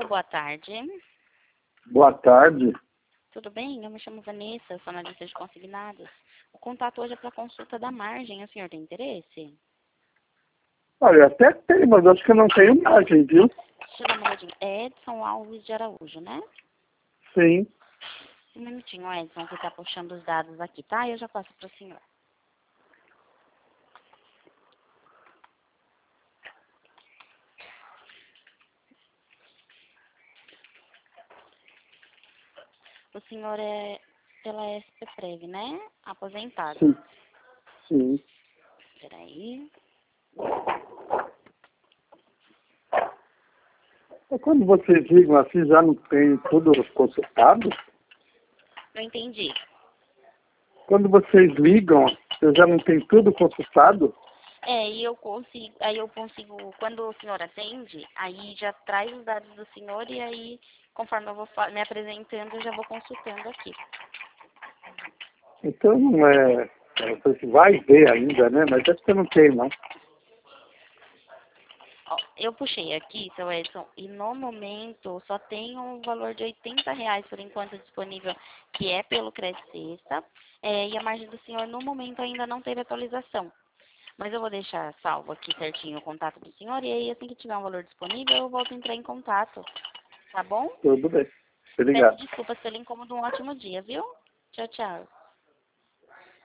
boa tarde. Boa tarde. Tudo bem? Eu me chamo Vanessa, sou analista de consignados. O contato hoje é para consulta da margem. O senhor tem interesse? Olha, até tem, mas acho que eu não tenho margem, viu? Deixa eu dar uma olhadinha. É Edson Alves de Araújo, né? Sim. Um minutinho, Edson, que está puxando os dados aqui, tá? Eu já passo para o senhor. O senhor é pela SP-Prev, né? Aposentado. Sim. Sim. Peraí. É quando vocês ligam assim, já não tem tudo consultado? Não entendi. Quando vocês ligam, você já não tem tudo consultado? Aí eu consigo, quando o senhor atende, aí já traz os dados do senhor e aí, conforme eu vou me apresentando, eu já vou consultando aqui. Então, você vai ver ainda, né? Mas acho que eu não tenho, não. Ó, eu puxei aqui, seu Edson, e no momento só tem um valor de R$ 80 por enquanto disponível, que é pelo Crédito Sexta, e a margem do senhor no momento ainda não teve atualização. Mas eu vou deixar salvo aqui certinho o contato do senhor, e aí assim que tiver um valor disponível, eu volto a entrar em contato, tá bom? Tudo bem. Peço Obrigado. desculpas pelo incômodo, um ótimo dia, viu? Tchau, tchau.